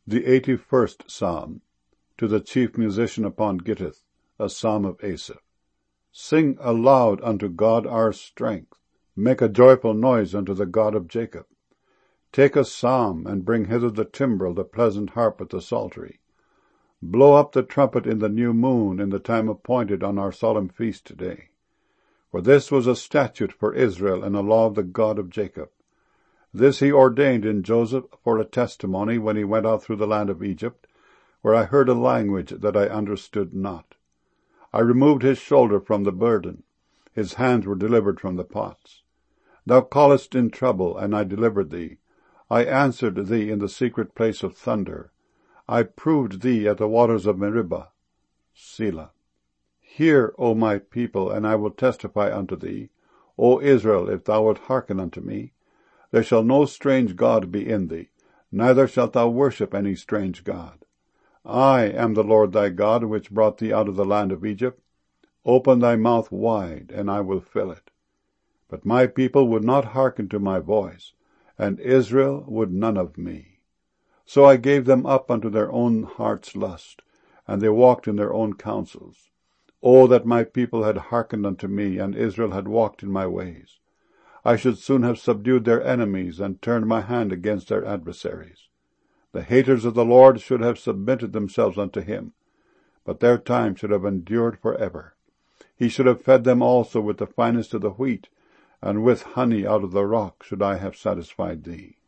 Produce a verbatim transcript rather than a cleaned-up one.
The eighty-first Psalm. To the chief musician upon Gittith, a psalm of Asaph. Sing aloud unto God our strength. Make a joyful noise unto the God of Jacob. Take a psalm, and bring hither the timbrel, the pleasant harp with the psaltery. Blow up the trumpet in the new moon, in the time appointed on our solemn feast today. For this was a statute for Israel, and a law of the God of Jacob. This he ordained in Joseph for a testimony when he went out through the land of Egypt, where I heard a language that I understood not. I removed his shoulder from the burden. His hands were delivered from the pots. Thou callest in trouble, and I delivered thee. I answered thee in the secret place of thunder. I proved thee at the waters of Meribah. Selah. Hear, O my people, and I will testify unto thee. O Israel, if thou wilt hearken unto me. There shall no strange God be in thee, neither shalt thou worship any strange God. I am the Lord thy God, which brought thee out of the land of Egypt. Open thy mouth wide, and I will fill it. But my people would not hearken to my voice, and Israel would none of me. So I gave them up unto their own heart's lust, and they walked in their own counsels. O that my people had hearkened unto me, and Israel had walked in my ways! I should soon have subdued their enemies, and turned my hand against their adversaries. The haters of the Lord should have submitted themselves unto him, but their time should have endured for ever. He should have fed them also with the finest of the wheat, and with honey out of the rock should I have satisfied thee.